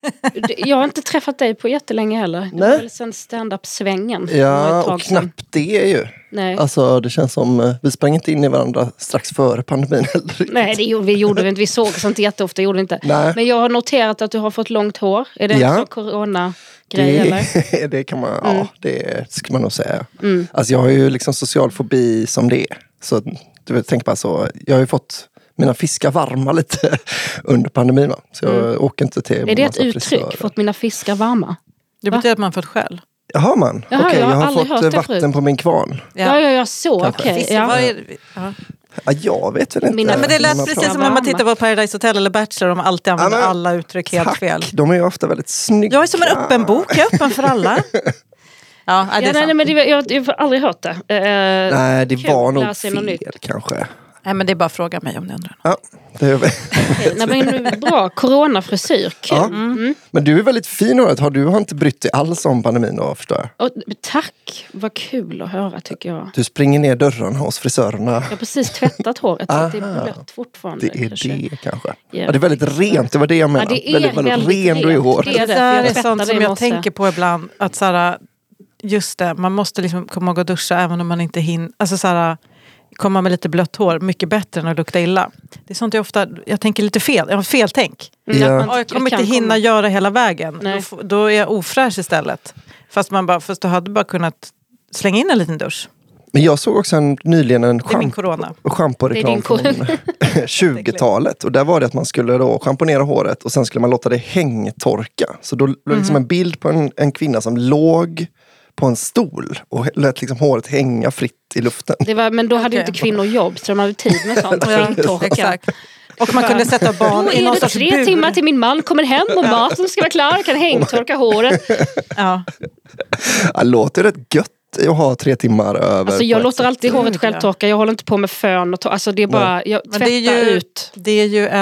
Jag har inte träffat dig på jättelänge heller. Det var väl sen stand-up-svängen. Ja, och knappt det ju. Nej. Alltså det känns som, vi sprang inte in i varandra strax före pandemin heller. Nej, vi gjorde inte. Vi såg sånt jätteofta, gjorde vi inte. Nej. Men jag har noterat att du har fått långt hår. Är det en sån corona-grej eller? Det kan man, det ska man nog säga. Alltså jag har ju liksom social fobi som det är. Så du vet, tänk bara så, jag har ju fått mina fiskar varma lite under pandemin, va? Så jag åker inte till. Är det ett uttryck, fått mina fiskar varma? Det betyder att man fått skäll. Jaha man, okej, jag har fått vatten på min kvarn. Ja, så, okej. Ja, jag vet väl inte. Men det lät precis som när man tittar på Paradise Hotel eller Bachelor, de alltid använder alla uttryck helt fel. De är ju ofta väldigt snygga. Jag är som en öppen bok, jag är öppen för alla. Ja, det är sant. Men jag har aldrig hört det. Nej, det var nog fel kanske. Nej, men det är bara att fråga mig om ni undrar. Ja, det gör vi. Nej, men bra, coronafrisyr. Ja. Men du är väldigt fin året. Du har inte brytt dig alls om pandemin då, förstår jag. Tack, vad kul att höra tycker jag. Du springer ner dörren hos frisörerna. Jag har precis tvättat håret så det är blött fortfarande. Det är det kanske. Ja, det är väldigt rent, det var det jag menade. Ja, det är väldigt ren du i hår. Det är sånt som jag tänker på ibland. Att såhär, just det, man måste liksom komma och gå duscha även om man inte hinner. Alltså såhär, komma med lite blött hår, mycket bättre än att lukta illa. Det är sånt jag tänker lite fel. Jag har feltänk. Jag kommer inte hinna göra hela vägen. Då är jag ofräsch istället. Fast du hade bara kunnat slänga in en liten dusch. Men jag såg också nyligen en schamporeklam från 20-talet. Och där var det att man skulle då schamponera håret och sen skulle man låta det hängtorka. Så då var liksom en bild på en kvinna som låg på en stol och lät liksom håret hänga fritt i luften. Men då hade inte kvinnor jobb så de hade tid med sånt. Exakt. Och man kunde sätta barn i någon sorts 3 timmar till min man kommer hem och maten ska vara klar. Jag kan hängtorka håret. Ja. Det låter rätt gött att ha 3 timmar över. Alltså jag låter alltid håret självtorka. Jag håller inte på med fön. Alltså det är bara, jag tvättar ut. Det är ju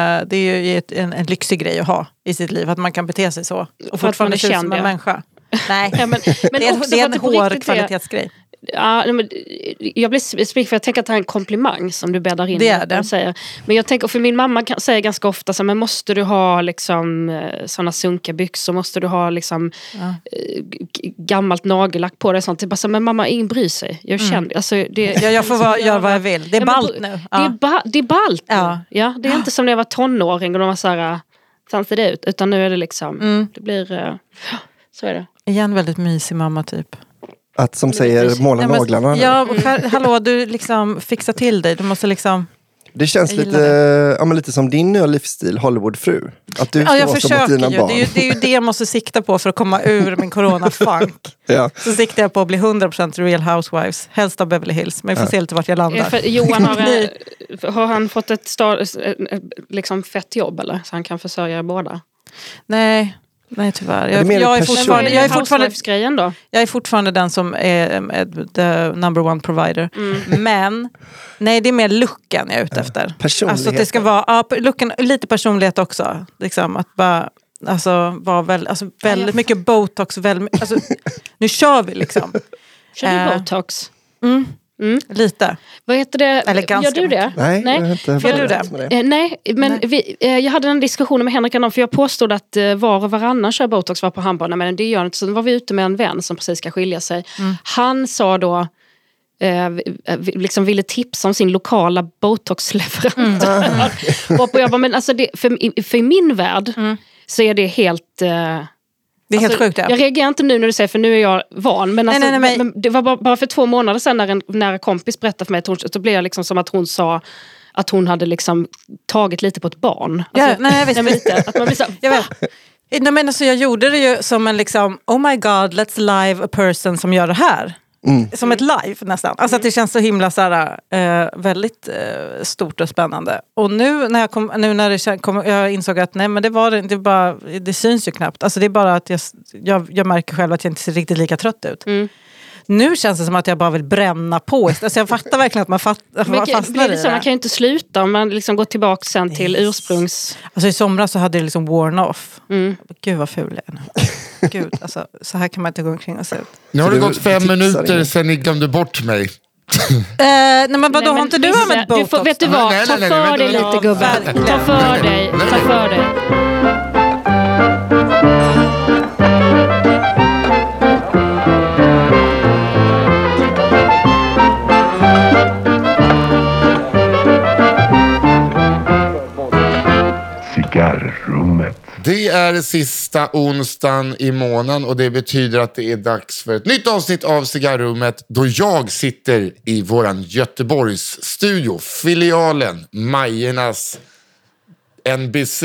en lyxig grej att ha i sitt liv. Att man kan bete sig så. Och fortfarande se ut som en människa. Nej, men det är en hårkvalitetsgrej. Ja, men jag blir specifik för jag tänker att det är en komplimang som du bäddar in. Det är det. Säger. Men jag tänker, för min mamma säger ganska ofta så, men måste du ha liksom såna sunka byxor, måste du ha liksom gammalt nagellack på dig sånt. Typ, alltså, men mamma, ingen bryr sig. Jag känner, alltså, jag får göra vad jag vill. Det är ballt nu. Det är ballt nu. Ja, det är inte som när jag var tonåring och de var så här, sant ser det ut, utan nu är det liksom det blir, så är det. Igen väldigt mysig mamma typ. Att som säger måla naglarna. Ja, hallå, du liksom fixar till dig. Du måste liksom... Det känns lite som din nya livsstil, Hollywoodfru. Att du ska jag vara försöker som mot dina barn. Det är ju det jag måste sikta på för att komma ur min corona-funk. Så siktar jag på att bli 100% Real Housewives. Helst av Beverly Hills. Men vi får se lite vart jag landar. Johan har han fått ett liksom fett jobb eller? Så han kan försörja er båda? Nej, tyvärr. Jag är fortfarande den som är the number one provider. Men nej, det är mer looken jag är ute efter. Alltså att det ska vara looken, lite personlighet också. Liksom, att bara vara väldigt mycket botox. Alltså, nu kör vi liksom. Kör du botox? Lite. Vad heter det? Eller ganska. Gör du det? Nej. Gör du det? Nej, men jag hade en diskussion med Henrik för jag påstod att var och varannan kör botox var på handbollen, men det gör inte. Så var vi ute med en vän som precis ska skilja sig. Han sa då liksom ville tipsa om sin lokala botoxleverant. Och jag bara, men alltså för min värld så är det helt... Det är helt sjukt. Ja. Jag reagerar inte nu när du säger, för nu är jag van. Men, alltså, men det var bara för 2 månader sedan när en nära kompis berättade för mig att så blev jag liksom som att hon sa att hon hade liksom tagit lite på ett barn. Alltså, jag vet lite. Att man blir så, nej, men alltså, jag gjorde det ju som en liksom, oh my god, let's live a person som gör det här. Som ett live nästan. Alltså att det känns så himla väldigt stort och spännande. Och nu när jag insåg att nej, men det syns ju knappt. Alltså det är bara att jag märker själv att jag inte ser riktigt lika trött ut. Nu känns det som att jag bara vill bränna på. Alltså jag fattar verkligen att man fastnar i det. Man kan ju inte sluta om man liksom går tillbaka sen till ursprungs... Alltså i somras så hade det liksom worn off. Gud vad ful jag är nu. Gud, alltså så här kan man inte gå omkring och se ut. Nu har det gått 5 minuter sedan ni glömde bort mig. Nej men vadå, har inte du använt botox? Vet du vad, ta för dig lite gubben. Ta för dig. Det är sista onsdagen i månaden och det betyder att det är dags för ett nytt avsnitt av Cigarrummet då jag sitter i våran Göteborgs studio, filialen Majernas NBC.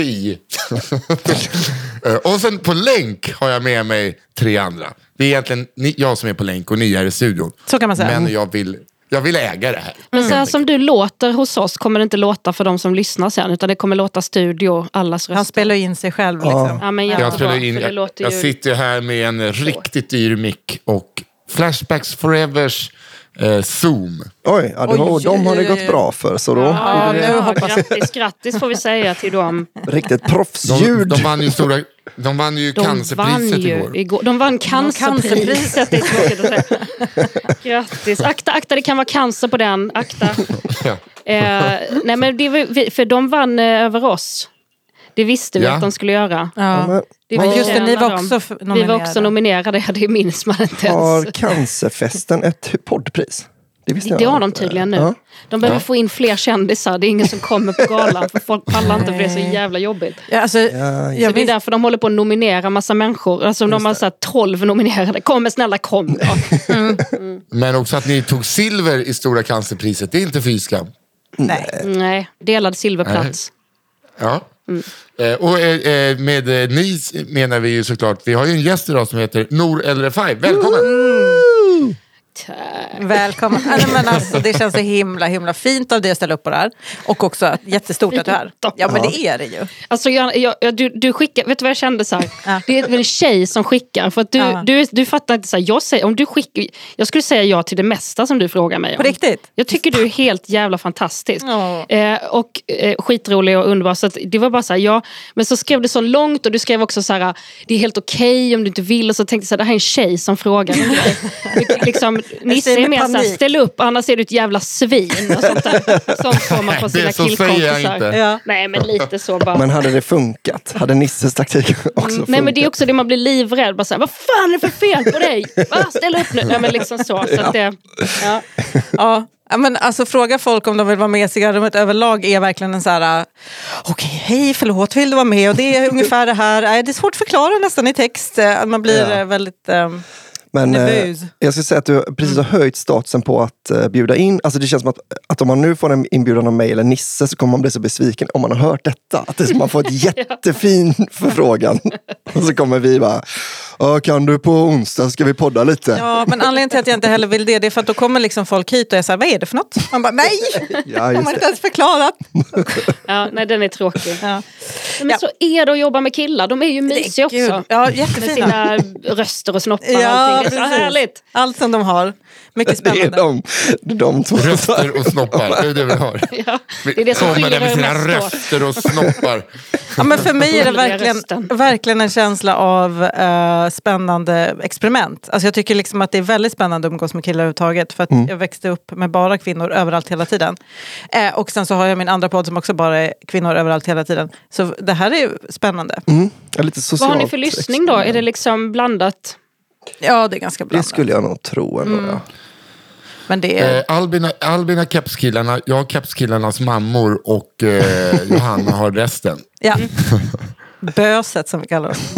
Och sen på länk har jag med mig 3 andra. Det är egentligen jag som är på länk och ni är i studion. Så kan man säga. Men jag vill äga det här. Men så här som du låter hos oss kommer det inte låta för de som lyssnar sen, utan det kommer låta studio, allas röster. Han spelar in sig själv liksom. Ja, men jag sitter här med en riktigt dyr mick och Flashbacks Forevers Zoom. Oj, de har det gått bra för. Så då grattis får vi säga till dem. Riktigt proffsljud. De vann ju cancerpriset igår. De vann cancerpriset. Det är tråkigt att säga. Grattis. Akta, det kan vara cancer på den. Akta. Ja. Nej, men för de vann över oss. Det visste vi att de skulle göra. Ja. Men just det, ni var också nominerade. Vi var också nominerade, det minns man inte ens. Har Cancerfesten ett poddpris? Det har de tydligen nu. Ja. De behöver få in fler kändisar. Det är ingen som kommer på galan. För folk pallar inte för det är så jävla jobbigt. Ja, alltså, så det är därför de håller på att nominera massa människor. Alltså de har så här 12 nominerade. Kom. Men också att ni tog silver i Stora cancerpriset. Det är inte fy skam. Nej, delad silverplats. Ja. Och med ni menar vi ju såklart. Vi har ju en gäst idag som heter Nour El Refai. Välkommen! Välkommen. Men alltså, det känns så himla fint av dig att ställa upp på det här. Och också jättestort att du är här. Ja, men det är det ju. Alltså du skickar, vet du vad jag kände så här? Ja. Det är väl en tjej som skickar. För att du fattar inte så här, jag skulle säga ja till det mesta som du frågar mig om. På riktigt? Jag tycker du är helt jävla fantastisk. Och skitrolig och underbar. Så att det var bara så här, men så skrev du så långt och du skrev också så här, det är helt okej om du inte vill. Och så tänkte jag så här, det här är en tjej som frågar. Liksom, Nisse är mer såhär, ställ upp, annars är du ett jävla svin och sånt där. Sånt får man på sina killkompisar. Ja. Nej, men lite så bara. Men hade det funkat? Hade Nisses taktik också funkat? Nej, men det är också det man blir livrädd. Bara såhär, vad fan är det för fel på dig? Ställ upp nu. Nej, men liksom så att det, ja. Men alltså fråga folk om de vill vara med i Cigarrummet överlag är verkligen en så här okej, hej, förlåt, vill du vara med? Och det är ungefär det här. Det är svårt att förklara nästan i text. Man blir väldigt... Men jag ska säga att du precis har höjt statusen på att bjuda in. Alltså det känns som att om man nu får en inbjudan av mig eller Nisse så kommer man bli så besviken om man har hört detta. Att man får ett jättefin förfrågan. Och så kommer vi bara, kan du på onsdag, ska vi podda lite? Ja, men anledningen till att jag inte heller vill det är för att då kommer liksom folk hit och är så här, vad är det för något? Man bara, nej! De har inte ens förklarat. Nej, den är tråkig. Ja. Men så är det att jobba med killar. De är ju mysiga också. Ja, jättefina. Med sina röster och snoppar och allting. Det är så härligt. Allt som de har. Mycket spännande. Det är de två. Röster och snoppar, det är det vi har. Ja, det är det som skiljer med sina röster och snoppar. Ja, men för mig är det verkligen en känsla av spännande experiment. Alltså jag tycker liksom att det är väldigt spännande att umgås med killar överhuvudtaget. För att jag växte upp med bara kvinnor överallt hela tiden. Och sen så har jag min andra podd som också bara är kvinnor överallt hela tiden. Så det här är ju spännande. Lite socialt. Vad har ni för lyssning då? Är det liksom blandat? Ja, det är ganska blandat. Det skulle jag nog tro ändå, Men det är... Albin har kepskillarna, jag har kepskillarnas mammor och Johanna har resten. Ja. Böset som vi kallar oss.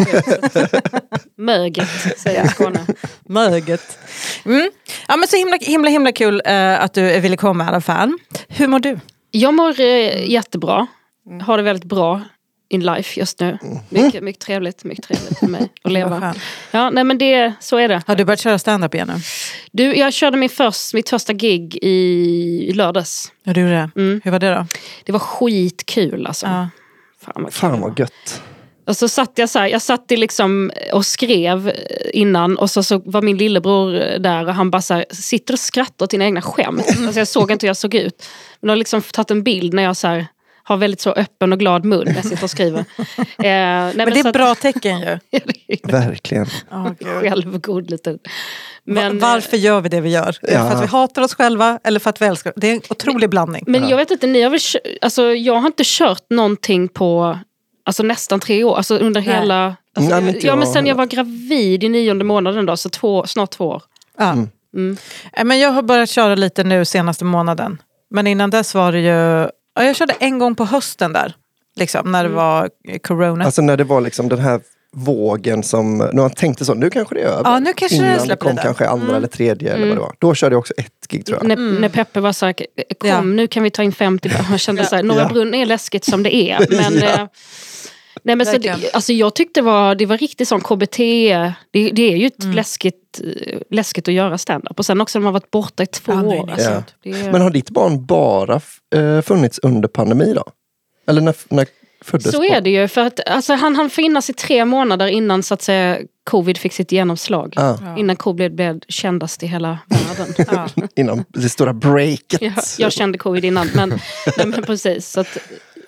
Möget, säger Skåne. Möget. Ja, men så himla kul att du ville komma i alla fall. Hur mår du? Jag mår jättebra. Har det väldigt bra in life just nu. Mycket trevligt för mig att leva. Ja, nej, men så är det. Har du börjat köra stand-up igen nu? Jag körde mitt första gig i lördags. Ja, du gjorde det. Hur var det då? Det var skitkul alltså. Ja. Fan vad gött. Och så satt jag satt liksom och skrev innan och så var min lillebror där och han bara så här, sitter och skrattar åt dina egna skämt. Alltså jag såg inte hur jag såg ut. Men jag har liksom tagit en bild när jag så här, har väldigt så öppen och glad mun när jag sitter och skriver. Men det är ett bra tecken ju. Verkligen. Självgod lite. Men, varför gör vi det vi gör? För att vi hatar oss själva eller för att vi älskar? Det är en otrolig blandning. Men jag vet inte, jag har inte kört någonting på nästan 3 år. Alltså under hela... men sen jag var gravid i 9:e månaden då, så snart 2 år. Ja. Men jag har börjat köra lite nu senaste månaden. Men innan dess var det ju... Ja, jag körde en gång på hösten där. liksom, när det var corona. Alltså när det var liksom den här vågen som, när man tänkte så, nu kanske det är över. Ja, nu kanske innan det kom kanske andra eller tredje eller vad det var. Då körde jag också ett gig tror jag. När Peppe var så här, nu kan vi ta in 50. Man kände så här, Norra Brunn är läskigt som det är. Men, nej, men så alltså jag tyckte det var riktigt sån KBT. Det är ju ett läskigt att göra stand-up. Och sen också när man varit borta i 2 år. Alltså, Men har ditt barn bara funnits under pandemi då? Eller när föddes så är det ju. För att alltså, han finnas i 3 månader innan så att säga covid fick sitt genomslag. Innan covid blev kändast i hela världen. Innan det stora breaket. Ja, jag kände covid innan. Men precis. Så att,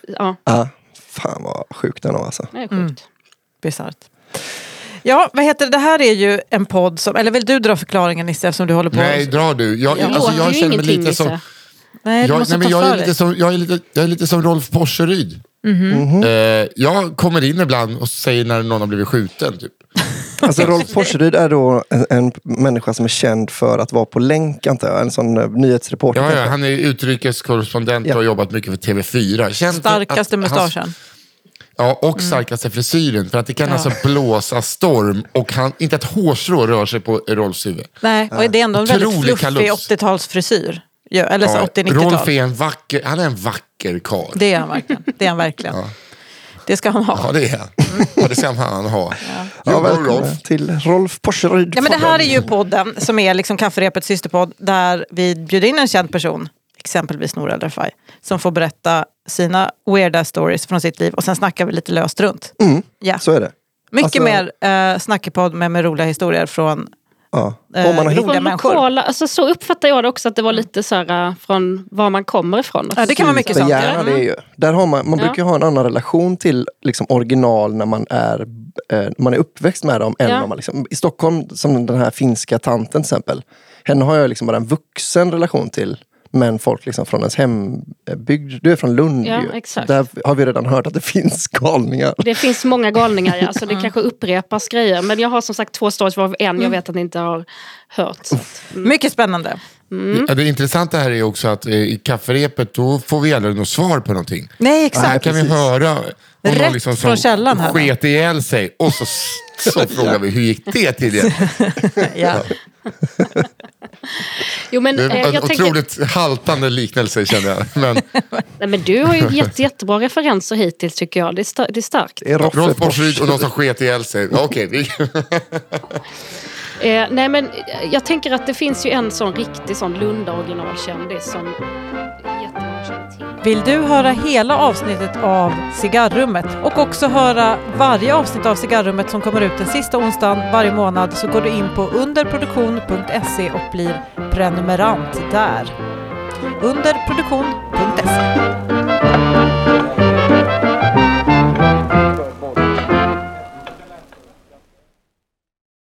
fan vad sjukt den var alltså. Det är sjukt. Bisarrt. Ja, vad heter det? Det här är ju en podd som... Eller vill du dra förklaringen, Nisse, eftersom du håller på... Nej, dra du. Jag känner mig lite som... Nej, du måste ta för dig. Jag är lite som Rolf Porseryd. Jag kommer in ibland och säger när någon har blivit skjuten. Typ. Alltså Rolf Porseryd är då en människa som är känd för att vara på länk, antar jag. En sån nyhetsreporter. Ja, han är utrikeskorrespondent och har jobbat mycket för TV4. Starkaste mustaschen. Ja, och starkaste frisyren. För att det kan alltså blåsa storm och inte ett hårstrå rör sig på Rolfs huvud. Nej, och det är ändå en väldigt fluffig 80-talsfrisyr. Ja, eller så 80-90-tal. Rolf är han är en vacker karl. Det är han verkligen. Ja. Det ska han ha. Ja, det är han. Ja, det ska han ha. Välkommen till Rolf Porseryd. Ja, men det här är ju podden som är liksom Kafferepets systerpodd där vi bjuder in en känd person, exempelvis Nour El Refai, som får berätta sina weirda stories från sitt liv och sen snackar vi lite löst runt. Så är det. Mycket mer snackepodd med roliga historier från om man har roliga människor. Alltså, så uppfattar jag det också, att det var lite så här, från var man kommer ifrån. Ja, det kan vara mycket sånt. Gärna, det är ju. Där har man brukar ju ha en annan relation till liksom, original när man är uppväxt med dem än när man liksom, i Stockholm, som den här finska tanten till exempel. Henne har jag liksom bara en vuxen relation till. Men folk liksom från ens hembygd. Du är från Lund ju. Exakt. Där har vi redan hört att det finns galningar. Det finns många galningar, ja. Så det kanske upprepas grejer. Men jag har som sagt 2 stories varav en jag vet att ni inte har hört. Mycket spännande. Ja, det intressanta här är också att i kafferepet då får vi aldrig något svar på någonting. Nej, exakt. Här kan vi höra om någon liksom från källan här. Sket ihjäl sig och så frågar vi hur gick det till? Jo, men, det är en otroligt haltande liknelse känner jag. Nej, men du har ju jättebra referenser hittills tycker jag. Det är starkt. Rolf Porseryd och någon som sket ihjäl sig. Okej. Nej, men jag tänker att det finns ju en sån riktig sån Lunda-originalkändis som jättemånga känner till. Vill du höra hela avsnittet av Cigarrummet och också höra varje avsnitt av Cigarrummet som kommer ut den sista onsdagen varje månad, så går du in på underproduktion.se och blir prenumerant där. Underproduktion.se.